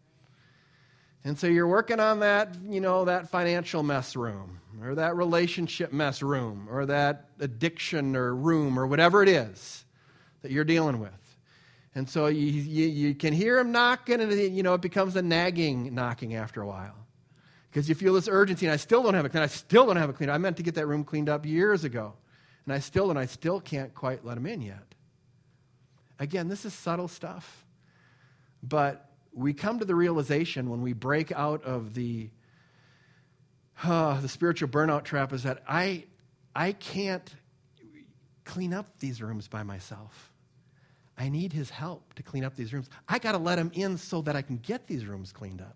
And so you're working on that, that financial mess room, or that relationship mess room, or that addiction or room, or whatever it is that you're dealing with. And so you can hear him knocking, and it becomes a nagging knocking after a while. Because you feel this urgency, and I still don't have it cleaned. I still don't have it cleaned. I meant to get that room cleaned up years ago. And I still can't quite let him in yet. Again, this is subtle stuff. But we come to the realization when we break out of the spiritual burnout trap is that I can't clean up these rooms by myself. I need his help to clean up these rooms. I got to let him in so that I can get these rooms cleaned up.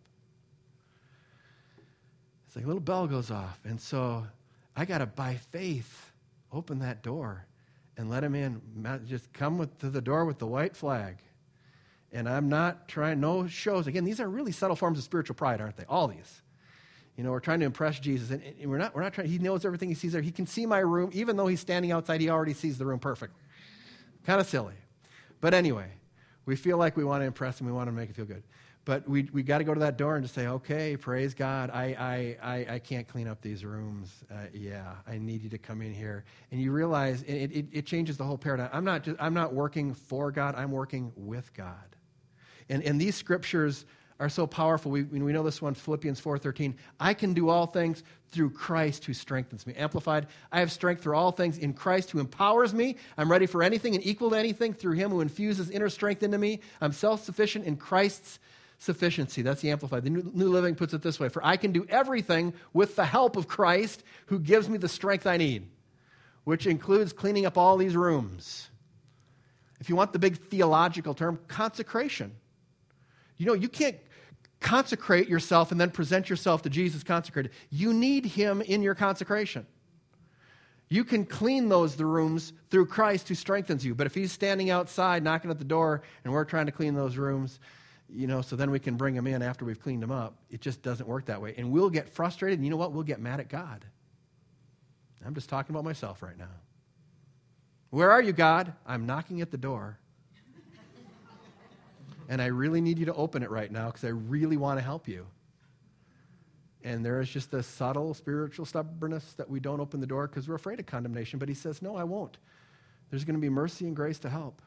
It's like a little bell goes off. And so I got to, by faith, open that door and let him in. Just come to the door with the white flag. And I'm not trying, no shows. Again, these are really subtle forms of spiritual pride, aren't they? All these. We're trying to impress Jesus. And we're not trying, he knows everything, he sees there. He can see my room. Even though he's standing outside, he already sees the room perfectly. Kind of silly. But anyway, we feel like we want to impress him. We want to make it feel good. But we got to go to that door and just say, okay, praise God. I can't clean up these rooms. I need you to come in here. And you realize it changes the whole paradigm. I'm not working for God. I'm working with God. And these scriptures are so powerful. We know this one, Philippians 4:13. I can do all things through Christ who strengthens me. Amplified, I have strength for all things in Christ who empowers me. I'm ready for anything and equal to anything through him who infuses inner strength into me. I'm self-sufficient in Christ's sufficiency. That's the Amplified. The New Living puts it this way. For I can do everything with the help of Christ who gives me the strength I need, which includes cleaning up all these rooms. If you want the big theological term, consecration. You can't consecrate yourself and then present yourself to Jesus consecrated. You need him in your consecration. You can clean the rooms through Christ who strengthens you. But if he's standing outside knocking at the door and we're trying to clean those rooms, so then we can bring him in after we've cleaned them up, it just doesn't work that way. And we'll get frustrated, and you know what? We'll get mad at God. I'm just talking about myself right now. Where are you, God? I'm knocking at the door. And I really need you to open it right now because I really want to help you. And there is just a subtle spiritual stubbornness that we don't open the door because we're afraid of condemnation. But he says, no, I won't. There's going to be mercy and grace to help.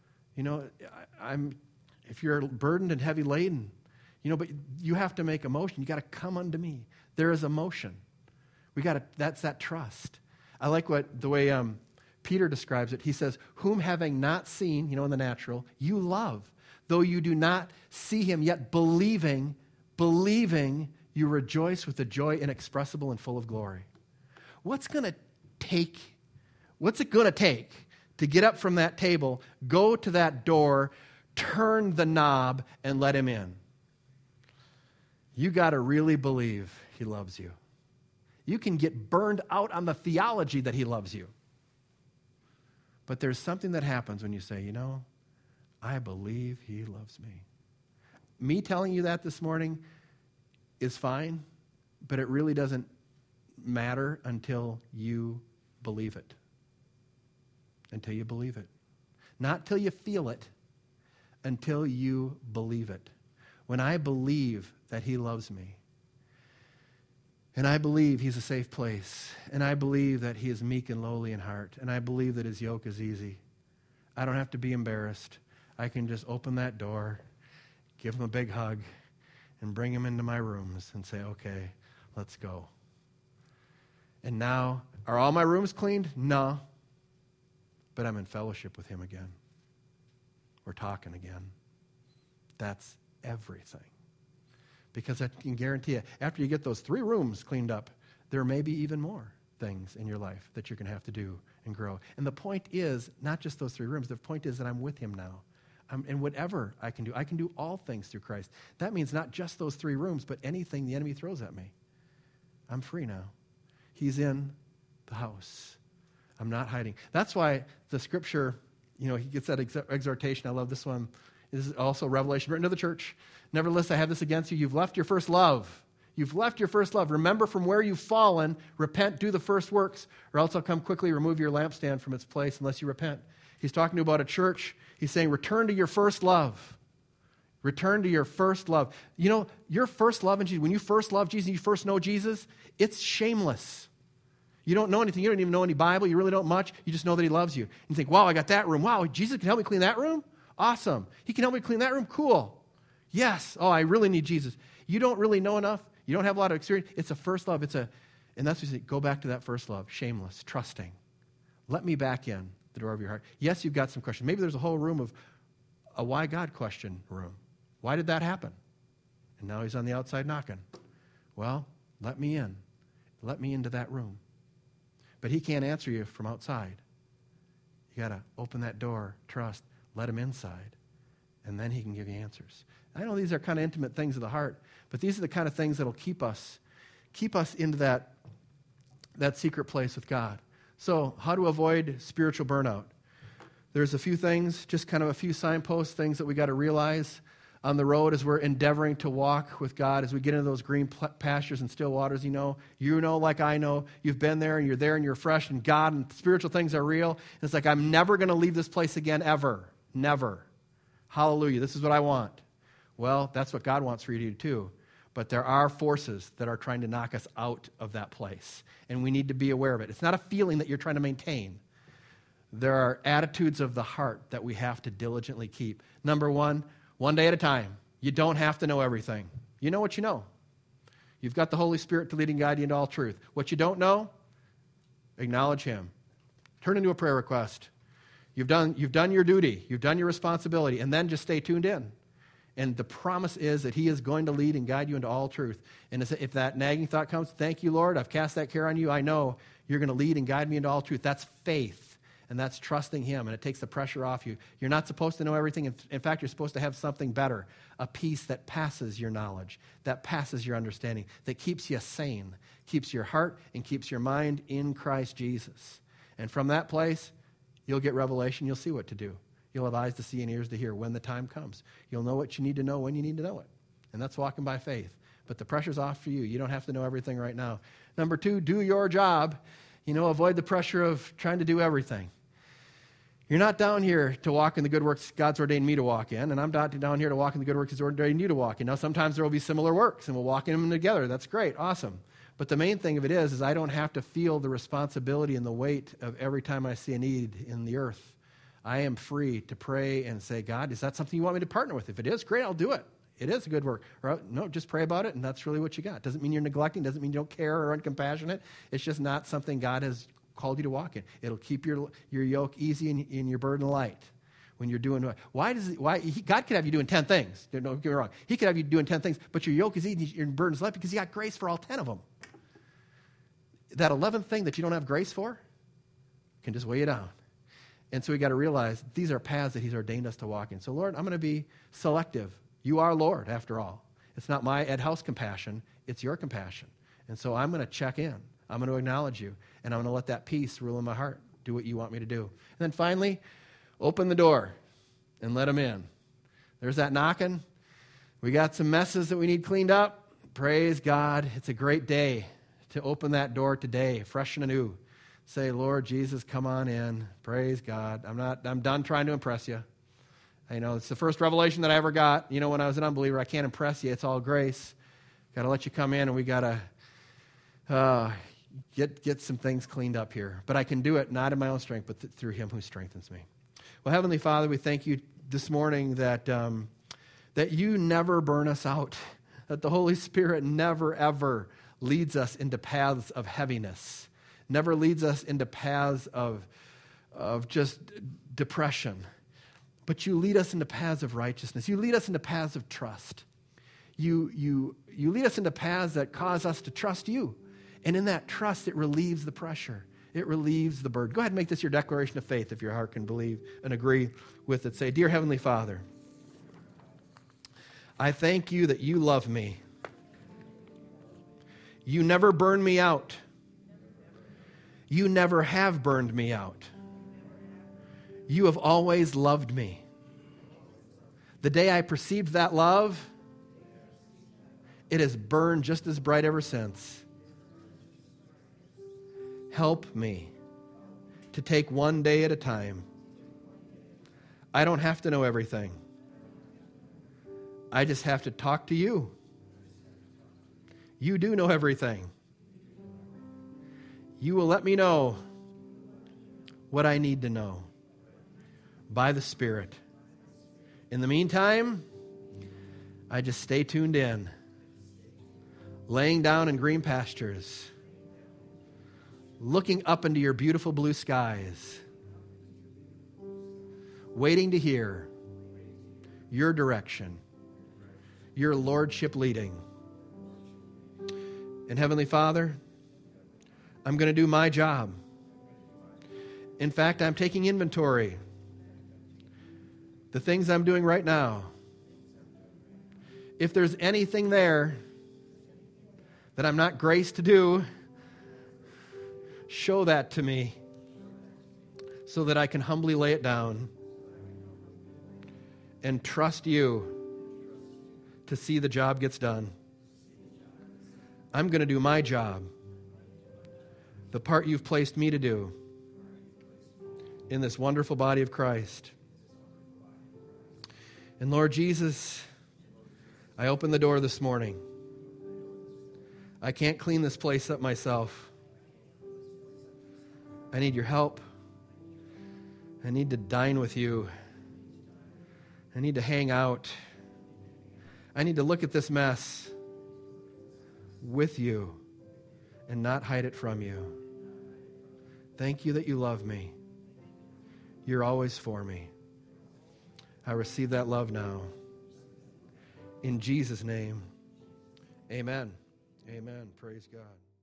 If you're burdened and heavy laden, but you have to make a motion. You got to come unto me. There is a motion. That's that trust. I like the way Peter describes it. He says, whom having not seen, in the natural, you love. Though you do not see him, yet believing, you rejoice with a joy inexpressible and full of glory. What's it going to take to get up from that table, go to that door, turn the knob, and let him in. You got to really believe he loves you. You can get burned out on the theology that he loves you. But there's something that happens when you say, you know, I believe he loves me. Me telling you that this morning is fine, but it really doesn't matter until you believe it. Until you believe it. Not till you feel it, until you believe it. When I believe that he loves me, and I believe he's a safe place, and I believe that he is meek and lowly in heart, and I believe that his yoke is easy, I don't have to be embarrassed. I can just open that door, give him a big hug, and bring him into my rooms and say, okay, let's go. And now, are all my rooms cleaned? No. But I'm in fellowship with him again. We're talking again. That's everything. Because I can guarantee you, after you get those 3 rooms cleaned up, there may be even more things in your life that you're going to have to do and grow. And the point is, not just those 3 rooms, the point is that I'm with him now. And whatever I can do all things through Christ. That means not just those 3 rooms, but anything the enemy throws at me. I'm free now. He's in the house. I'm not hiding. That's why the scripture, he gets that exhortation. I love this one. This is also Revelation written to the church. Nevertheless, I have this against you. You've left your first love. You've left your first love. Remember from where you've fallen. Repent, do the first works, or else I'll come quickly remove your lampstand from its place unless you repent. He's talking about a church. He's saying, return to your first love. Return to your first love. Your first love in Jesus, when you first love Jesus, you first know Jesus, it's shameless. You don't know anything. You don't even know any Bible. You really don't much. You just know that he loves you. You think, wow, I got that room. Wow, Jesus can help me clean that room? Awesome. He can help me clean that room? Cool. Yes. Oh, I really need Jesus. You don't really know enough. You don't have a lot of experience. It's a first love. And that's what you say, go back to that first love. Shameless, trusting. Let me back in the door of your heart. Yes, you've got some questions. Maybe there's a whole room of a why God question room. Why did that happen? And now he's on the outside knocking. Well, let me in. Let me into that room. But he can't answer you from outside. You got to open that door, trust, let him inside, and then he can give you answers. I know these are kind of intimate things of the heart, but these are the kind of things that will keep us into that secret place with God. So how to avoid spiritual burnout? There's a few things, just kind of a few signposts, things that we got to realize on the road as we're endeavoring to walk with God, as we get into those green pastures and still waters. You know like I know, you've been there and you're fresh, and God and spiritual things are real. And it's like, I'm never going to leave this place again, ever. Never. Hallelujah. This is what I want. Well, that's what God wants for you to do too. But there are forces that are trying to knock us out of that place, and we need to be aware of it. It's not a feeling that you're trying to maintain. There are attitudes of the heart that we have to diligently keep. Number one day at a time. You don't have to know everything. You know what you know. You've got the Holy Spirit to lead and guide you into all truth. What you don't know, acknowledge him. Turn into a prayer request. You've done your duty. You've done your responsibility. And then just stay tuned in. And the promise is that he is going to lead and guide you into all truth. And if that nagging thought comes, thank you, Lord, I've cast that care on you. I know you're going to lead and guide me into all truth. That's faith. And that's trusting him, and it takes the pressure off you. You're not supposed to know everything. In fact, you're supposed to have something better, a peace that passes your knowledge, that passes your understanding, that keeps you sane, keeps your heart and keeps your mind in Christ Jesus. And from that place, you'll get revelation. You'll see what to do. You'll have eyes to see and ears to hear when the time comes. You'll know what you need to know when you need to know it. And that's walking by faith. But the pressure's off for you. You don't have to know everything right now. Number 2, do your job. Avoid the pressure of trying to do everything. You're not down here to walk in the good works God's ordained me to walk in, and I'm not down here to walk in the good works He's ordained you to walk in. Now, sometimes there will be similar works, and we'll walk in them together. That's great. Awesome. But the main thing of it is I don't have to feel the responsibility and the weight of every time I see a need in the earth. I am free to pray and say, God, is that something you want me to partner with? If it is, great, I'll do it. It is a good work. Or, no, just pray about it, and that's really what you got. Doesn't mean you're neglecting. Doesn't mean you don't care or uncompassionate. It's just not something God has called you to walk in. It'll keep your yoke easy and your burden light when you're doing. God could have you doing 10 things. Don't get me wrong. He could have you doing 10 things, but your yoke is easy and your burden is light because He got grace for all 10 of them. That 11th thing that you don't have grace for can just weigh you down. And so we got to realize these are paths that he's ordained us to walk in. So, Lord, I'm going to be selective. You are Lord, after all. It's not my Ed House compassion. It's your compassion. And so I'm going to check in. I'm going to acknowledge you. And I'm going to let that peace rule in my heart. Do what you want me to do. And then finally, open the door and let him in. There's that knocking. We got some messes that we need cleaned up. Praise God. It's a great day to open that door today, fresh and anew. Say, Lord Jesus, come on in. Praise God. I'm done trying to impress you. I know it's the first revelation that I ever got. You know, when I was an unbeliever, I can't impress you. It's all grace. Got to let you come in, and we got to get some things cleaned up here. But I can do it not in my own strength, but through him who strengthens me. Well, Heavenly Father, we thank you this morning that you never burn us out, that the Holy Spirit never, ever leads us into paths of heaviness, never leads us into paths of just depression. But you lead us into paths of righteousness. You lead us into paths of trust. You lead us into paths that cause us to trust you. And in that trust, it relieves the pressure. It relieves the burden. Go ahead and make this your declaration of faith if your heart can believe and agree with it. Say, Dear Heavenly Father, I thank you that you love me. You never burn me out. You never have burned me out. You have always loved me. The day I perceived that love, it has burned just as bright ever since. Help me to take one day at a time. I don't have to know everything. I just have to talk to you. You do know everything. You will let me know what I need to know by the Spirit. In the meantime, I just stay tuned in, laying down in green pastures, looking up into your beautiful blue skies, waiting to hear your direction, your lordship leading. And Heavenly Father, I'm going to do my job. In fact, I'm taking inventory. The things I'm doing right now. If there's anything there that I'm not graced to do, show that to me so that I can humbly lay it down and trust you to see the job gets done. I'm going to do my job, the part you've placed me to do in this wonderful body of Christ. And Lord Jesus, I open the door this morning. I can't clean this place up myself. I need your help. I need to dine with you. I need to hang out. I need to look at this mess with you and not hide it from you. Thank you that you love me. You're always for me. I receive that love now. In Jesus' name, amen. Amen. Praise God.